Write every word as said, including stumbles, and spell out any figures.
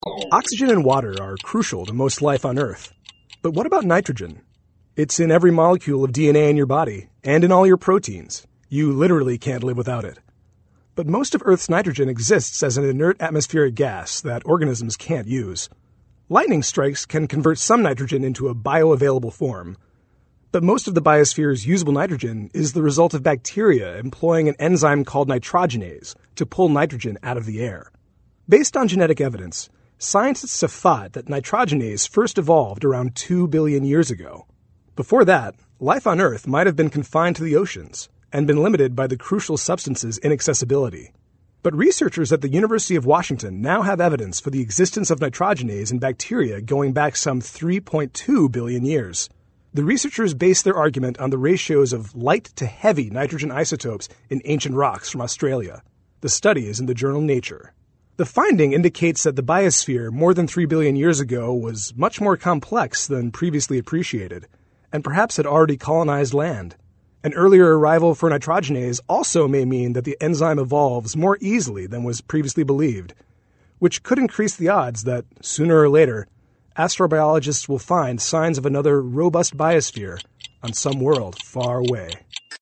Oxygen and water are crucial to most life on Earth. But what about nitrogen? It's in every molecule of D N A in your body, and in all your proteins. You literally can't live without it. But most of Earth's nitrogen exists as an inert atmospheric gas that organisms can't use. Lightning strikes can convert some nitrogen into a bioavailable form. But most of the biosphere's usable nitrogen is the result of bacteria employing an enzyme called nitrogenase to pull nitrogen out of the air. Based on genetic evidence, scientists have thought that nitrogenase first evolved around two billion years ago. Before that, life on Earth might have been confined to the oceans and been limited by the crucial substance's inaccessibility. But researchers at the University of Washington now have evidence for the existence of nitrogenase in bacteria going back some three point two billion years. The researchers base their argument on the ratios of light to heavy nitrogen isotopes in ancient rocks from Australia. The study is in the journal Nature. The finding indicates that the biosphere more than three billion years ago was much more complex than previously appreciated, and perhaps had already colonized land. An earlier arrival for nitrogenase also may mean that the enzyme evolves more easily than was previously believed, which could increase the odds that, sooner or later, astrobiologists will find signs of another robust biosphere on some world far away.